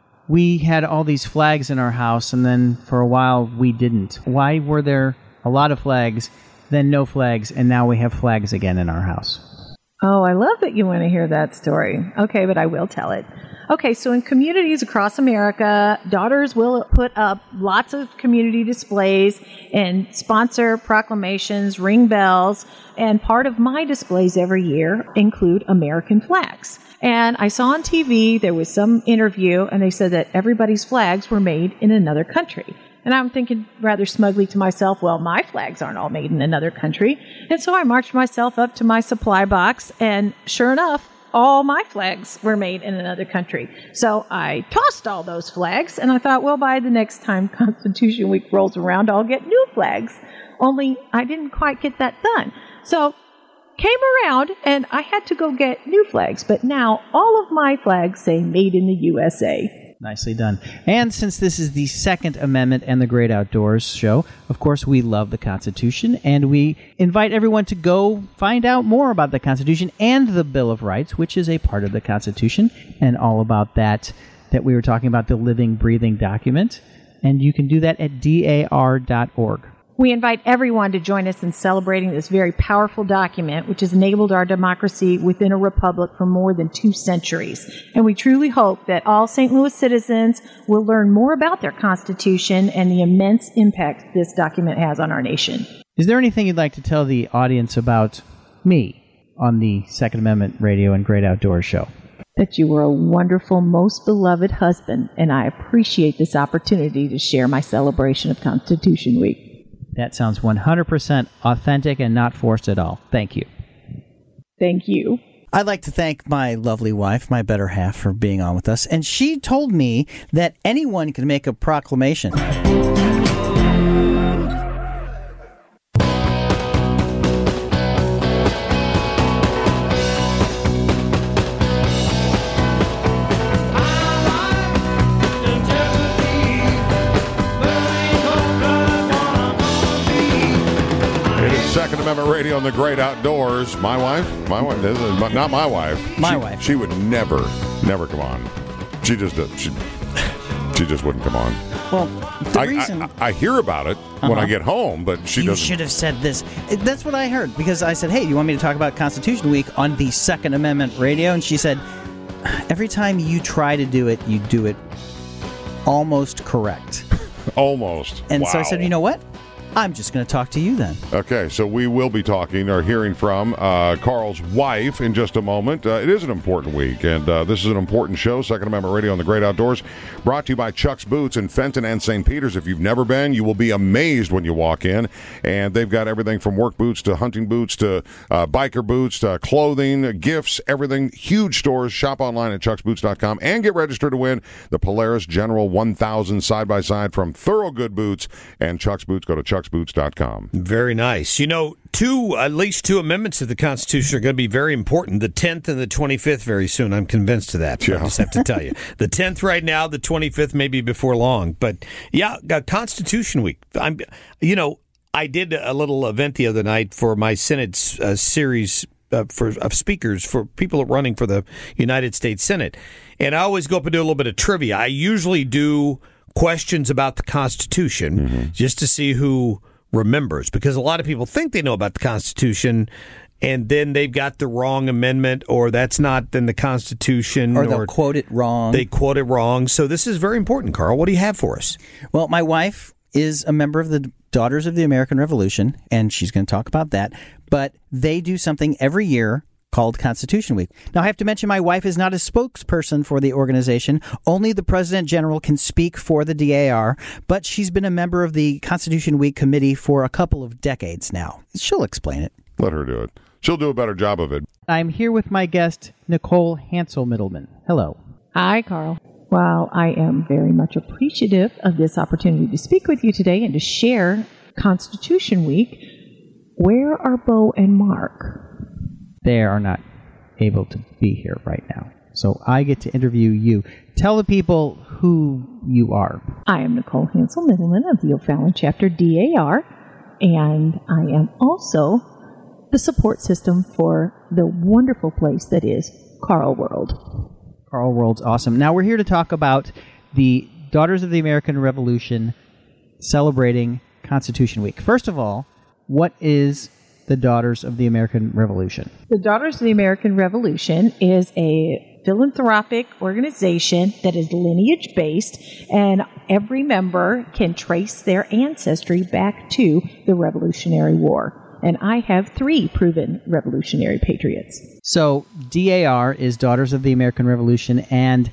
we had all these flags in our house, and then for a while we didn't. Why were there a lot of flags, then no flags, and now we have flags again in our house? Oh, I love that you want to hear that story. Okay, but I will tell it. Okay, so in communities across America, daughters will put up lots of community displays and sponsor proclamations, ring bells, and part of my displays every year include American flags. And I saw on T V, there was some interview, and they said that everybody's flags were made in another country. And I'm thinking rather smugly to myself, well, my flags aren't all made in another country. And so I marched myself up to my supply box, and sure enough, all my flags were made in another country. So I tossed all those flags, and I thought, well, by the next time Constitution Week rolls around, I'll get new flags. Only I didn't quite get that done. So came around, and I had to go get new flags. But now all of my flags say Made in the U S A. Nicely done. And since this is the Second Amendment and the Great Outdoors show, of course, we love the Constitution, and we invite everyone to go find out more about the Constitution and the Bill of Rights, which is a part of the Constitution, and all about that that we were talking about, the living, breathing document. And you can do that at D A R dot org. We invite everyone to join us in celebrating this very powerful document, which has enabled our democracy within a republic for more than two centuries. And we truly hope that all Saint Louis citizens will learn more about their Constitution and the immense impact this document has on our nation. Is there anything you'd like to tell the audience about me on the Second Amendment Radio and Great Outdoors show? That you were a wonderful, most beloved husband, and I appreciate this opportunity to share my celebration of Constitution Week. That sounds one hundred percent authentic and not forced at all. Thank you. Thank you. I'd like to thank my lovely wife, my better half, for being on with us. And she told me that anyone can make a proclamation. Second Amendment Radio on the Great Outdoors. My wife, my wife, this is my, not my wife. My she, wife. She would never, never come on. She just, uh, she, she just wouldn't come on. Well, the I, reason I, I hear about it uh-huh. when I get home, but she you doesn't. You should have said this. That's what I heard, because I said, hey, do you want me to talk about Constitution Week on the Second Amendment Radio? And she said, every time you try to do it, you do it almost correct. Almost. And wow. so I said, you know what? I'm just going to talk to you then. Okay, so we will be talking or hearing from uh, Carl's wife in just a moment. Uh, it is an important week, and uh, this is an important show, Second Amendment Radio on the Great Outdoors, brought to you by Chuck's Boots in Fenton and Saint Peters. If you've never been, you will be amazed when you walk in, and they've got everything from work boots to hunting boots to uh, biker boots to clothing, gifts, everything. Huge stores. Shop online at chucks boots dot com and get registered to win the Polaris General one thousand side-by-side from Thorogood Boots and Chuck's Boots. Go to chucks boots dot com. Very nice. You know, two, at least two amendments to the Constitution are going to be very important. The tenth and the twenty-fifth very soon. I'm convinced of that. Yeah. I just have to tell you. The tenth right now, the twenty-fifth maybe before long. But yeah, uh, Constitution Week. I'm, you know, I did a little event the other night for my Senate uh, series uh, for of speakers for people running for the United States Senate. And I always go up and do a little bit of trivia. I usually do questions about the Constitution mm-hmm. just to see who remembers, because a lot of people think they know about the Constitution and then they've got the wrong amendment, or that's not in the Constitution, or they'll or quote it wrong. They quote it wrong. So this is very important, Carl. What do you have for us? Well, my wife is a member of the Daughters of the American Revolution, and she's going to talk about that. But they do something every year called Constitution Week. Now, I have to mention my wife is not a spokesperson for the organization. Only the President General can speak for the D A R, but she's been a member of the Constitution Week committee for a couple of decades now. She'll explain it. Let her do it. She'll do a better job of it. I'm here with my guest, Nicole Hansel-Middleman. Hello. Hi, Carl. While I am very much appreciative of this opportunity to speak with you today and to share Constitution Week, where are Bo and Mark? They are not able to be here right now. So I get to interview you. Tell the people who you are. I am Nicole Hansel-Middleman of the O'Fallon Chapter D A R, and I am also the support system for the wonderful place that is Carl World. Carl World's awesome. Now we're here to talk about the Daughters of the American Revolution celebrating Constitution Week. First of all, what is the Daughters of the American Revolution? The Daughters of the American Revolution is a philanthropic organization that is lineage-based, and every member can trace their ancestry back to the Revolutionary War. And I have three proven revolutionary patriots. So D A R is Daughters of the American Revolution, and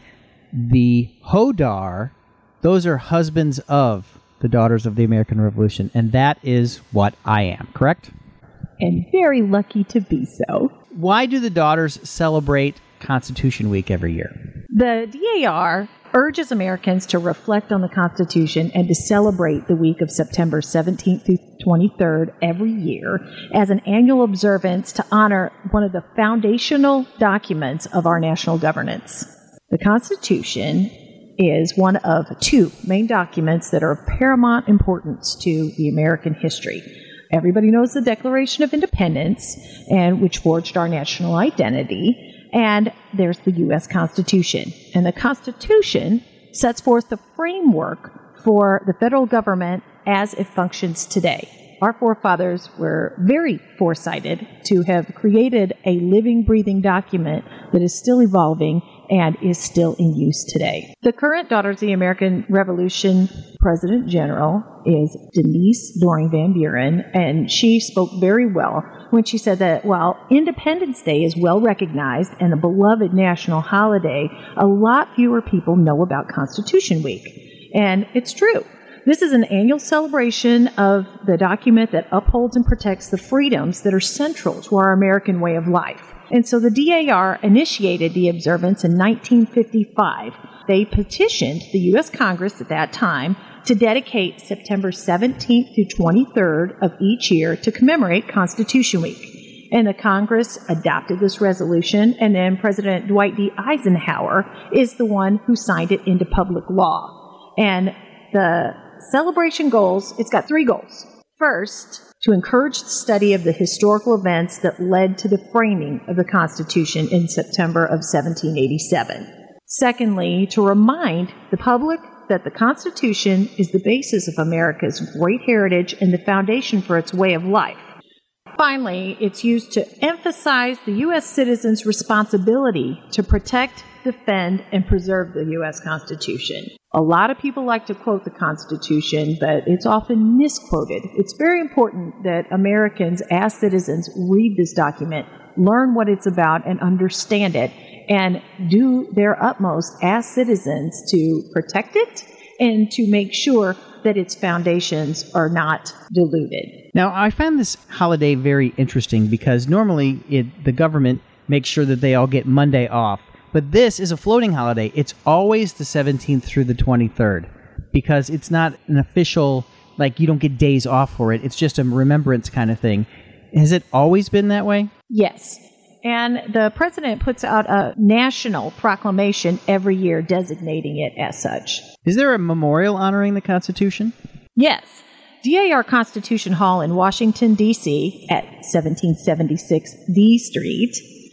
the HODAR, those are husbands of the Daughters of the American Revolution, and that is what I am, correct? And very lucky to be so. Why do the Daughters celebrate Constitution Week every year? The D A R urges Americans to reflect on the Constitution and to celebrate the week of September seventeenth through twenty-third every year as an annual observance to honor one of the foundational documents of our national governance. The Constitution is one of two main documents that are of paramount importance to the American history. Everybody knows the Declaration of Independence, and which forged our national identity. And there's the U S Constitution. And the Constitution sets forth the framework for the federal government as it functions today. Our forefathers were very foresighted to have created a living, breathing document that is still evolving and is still in use today. The current Daughters of the American Revolution President General is Denise Doring Van Buren, and she spoke very well when she said that while Independence Day is well recognized and a beloved national holiday, a lot fewer people know about Constitution Week. And it's true. This is an annual celebration of the document that upholds and protects the freedoms that are central to our American way of life. And so the D A R initiated the observance in nineteen fifty-five. They petitioned the U S Congress at that time to dedicate September seventeenth through twenty-third of each year to commemorate Constitution Week. And the Congress adopted this resolution, and then President Dwight D. Eisenhower is the one who signed it into public law. And the celebration goals, it's got three goals. First, to encourage the study of the historical events that led to the framing of the Constitution in September of seventeen eighty-seven. Secondly, to remind the public that the Constitution is the basis of America's great heritage and the foundation for its way of life. Finally, it's used to emphasize the U S citizens' responsibility to protect, defend, and preserve the U S Constitution. A lot of people like to quote the Constitution, but it's often misquoted. It's very important that Americans, as citizens, read this document, learn what it's about, and understand it, and do their utmost as citizens to protect it and to make sure that its foundations are not diluted. Now, I found this holiday very interesting because normally it, the government makes sure that they all get Monday off. But this is a floating holiday. It's always the seventeenth through the twenty-third because it's not an official, like you don't get days off for it. It's just a remembrance kind of thing. Has it always been that way? Yes. And the president puts out a national proclamation every year designating it as such. Is there a memorial honoring the Constitution? Yes. D A R Constitution Hall in Washington, D C at seventeen seventy-six D Street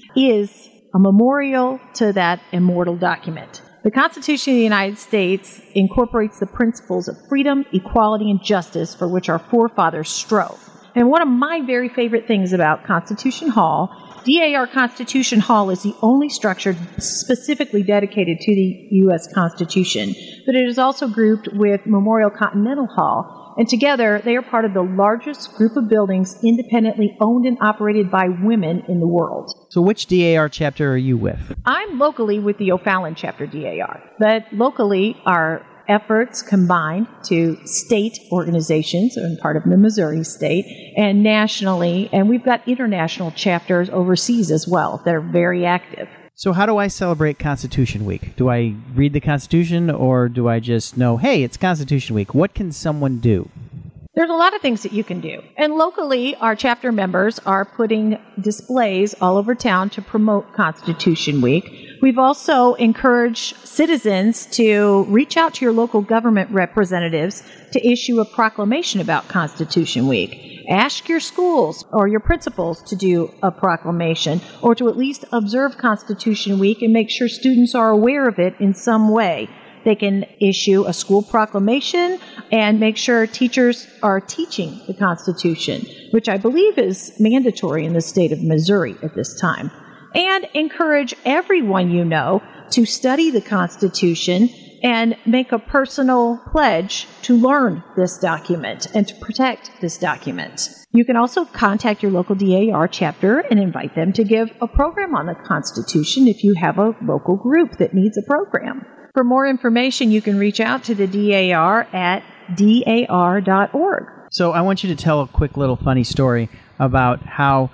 is a memorial to that immortal document. The Constitution of the United States incorporates the principles of freedom, equality, and justice for which our forefathers strove. And one of my very favorite things about Constitution Hall, D A R Constitution Hall is the only structure specifically dedicated to the U S Constitution, but it is also grouped with Memorial Continental Hall, and together they are part of the largest group of buildings independently owned and operated by women in the world. So which D A R chapter are you with? I'm locally with the O'Fallon chapter D A R, but locally our efforts combined to state organizations, and part of the Missouri state, and nationally, and we've got international chapters overseas as well that are very active. So how do I celebrate Constitution Week? Do I read the Constitution, or do I just know, hey, it's Constitution Week? What can someone do? There's a lot of things that you can do. And locally, our chapter members are putting displays all over town to promote Constitution Week. We've also encouraged citizens to reach out to your local government representatives to issue a proclamation about Constitution Week. Ask your schools or your principals to do a proclamation or to at least observe Constitution Week and make sure students are aware of it in some way. They can issue a school proclamation and make sure teachers are teaching the Constitution, which I believe is mandatory in the state of Missouri at this time. And encourage everyone you know to study the Constitution and make a personal pledge to learn this document and to protect this document. You can also contact your local D A R chapter and invite them to give a program on the Constitution if you have a local group that needs a program. For more information, you can reach out to the D A R at D A R dot org. So I want you to tell a quick little funny story about how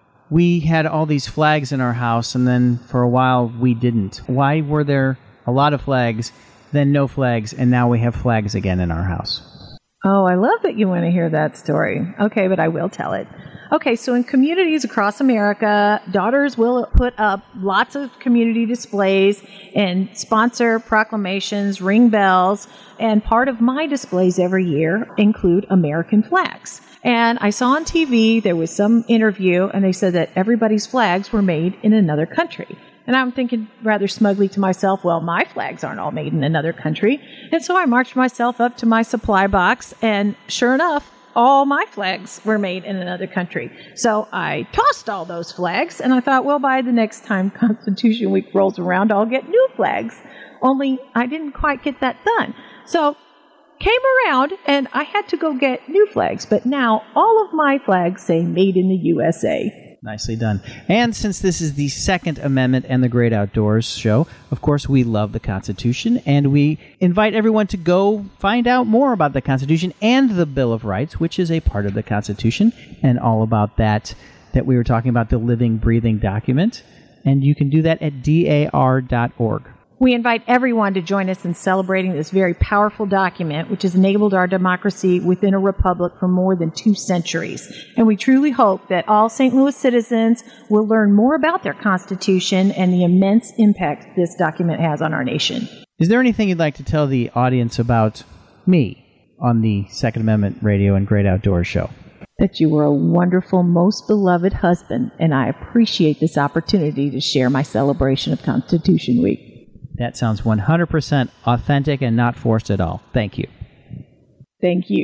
we had all these flags in our house, and then for a while we didn't. Why were there a lot of flags, then no flags, and now we have flags again in our house? Oh, I love that you want to hear that story. Okay, but I will tell it. Okay, so in communities across America, daughters will put up lots of community displays and sponsor proclamations, ring bells, and part of my displays every year include American flags. And I saw on T V there was some interview, and they said that everybody's flags were made in another country. And I'm thinking rather smugly to myself, well, my flags aren't all made in another country. And so I marched myself up to my supply box, and sure enough, all my flags were made in another country. So I tossed all those flags, and I thought, well, by the next time Constitution Week rolls around, I'll get new flags. Only I didn't quite get that done. So came around, and I had to go get new flags. But now all of my flags say Made in the U S A. Nicely done. And since this is the Second Amendment and the Great Outdoors show, of course, we love the Constitution, and we invite everyone to go find out more about the Constitution and the Bill of Rights, which is a part of the Constitution, and all about that that we were talking about, the living, breathing document. And you can do that at D A R dot org. We invite everyone to join us in celebrating this very powerful document, which has enabled our democracy within a republic for more than two centuries. And we truly hope that all Saint Louis citizens will learn more about their Constitution and the immense impact this document has on our nation. Is there anything you'd like to tell the audience about me on the Second Amendment Radio and Great Outdoors show? That you were a wonderful, most beloved husband, and I appreciate this opportunity to share my celebration of Constitution Week. That sounds one hundred percent authentic and not forced at all. Thank you. Thank you.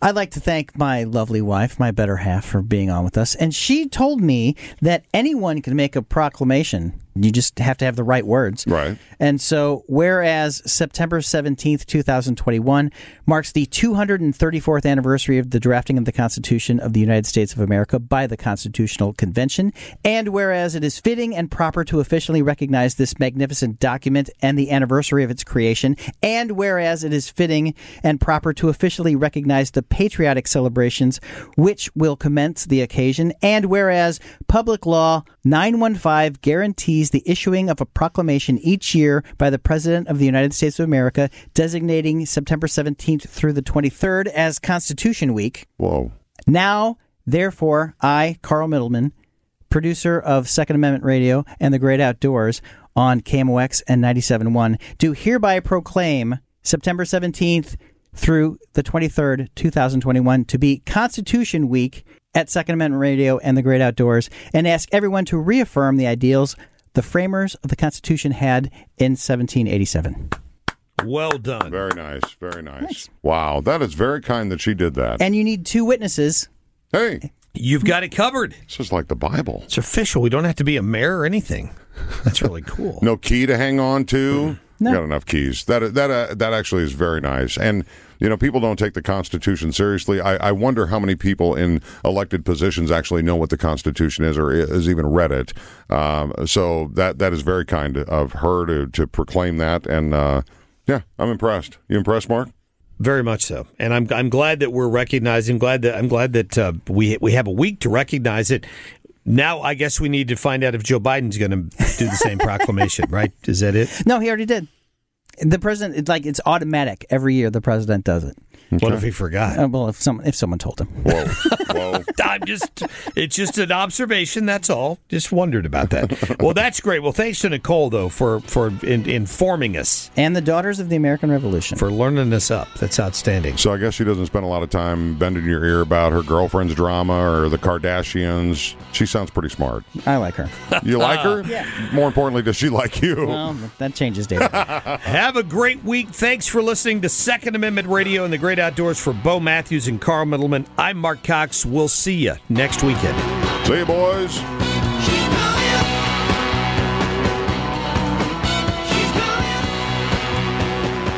I'd like to thank my lovely wife, my better half, for being on with us. And she told me that anyone can make a proclamation. You just have to have the right words. Right. And so, whereas September seventeenth, twenty twenty-one marks the two hundred thirty-fourth anniversary of the drafting of the Constitution of the United States of America by the Constitutional Convention, and whereas it is fitting and proper to officially recognize this magnificent document and the anniversary of its creation, and whereas it is fitting and proper to officially recognize the patriotic celebrations which will commence the occasion, and whereas Public Law nine one five guarantees the issuing of a proclamation each year by the President of the United States of America designating September seventeenth through the twenty-third as Constitution Week. Whoa. Now, therefore, I, Carl Middleman, producer of Second Amendment Radio and The Great Outdoors on K M O X and ninety-seven point one, do hereby proclaim September seventeenth through the twenty-third, twenty twenty-one to be Constitution Week at Second Amendment Radio and The Great Outdoors, and ask everyone to reaffirm the ideals the framers of the Constitution had in seventeen eighty-seven. Well done. Very nice. Very nice. nice. Wow. That is very kind that she did that. And you need two witnesses. Hey. You've got it covered. This is like the Bible. It's official. We don't have to be a mayor or anything. That's really cool. No key to hang on to. No. Got enough keys. That that uh, that actually is very nice. And you know, people don't take the Constitution seriously. I, I wonder how many people in elected positions actually know what the Constitution is or has even read it. Um, so that that is very kind of her to to proclaim that. And uh, yeah, I'm impressed. You impressed, Mark? Very much so, and I'm I'm glad that we're recognizing. Glad that I'm glad that uh, we we have a week to recognize it. Now, I guess we need to find out if Joe Biden's going to do the same proclamation, right? Is that it? No, he already did. The president, it's like it's automatic. Every year, the president does it. Okay. What if he forgot? Uh, well, if someone if someone told him. Whoa, whoa! I'm just, it's just an observation. That's all. Just wondered about that. Well, that's great. Well, thanks to Nicole though for for in, informing us and the Daughters of the American Revolution for learning us up. That's outstanding. So I guess she doesn't spend a lot of time bending your ear about her girlfriend's drama or the Kardashians. She sounds pretty smart. I like her. You like her? Yeah. More importantly, does she like you? Well, that changes daily. Have a great week. Thanks for listening to Second Amendment Radio and The Great Outdoors. For Bo Matthews and Carl Middleman, I'm Mark Cox. We'll see you next weekend. See you, boys.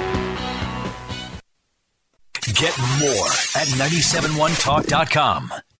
Get more at nine seven one talk dot com.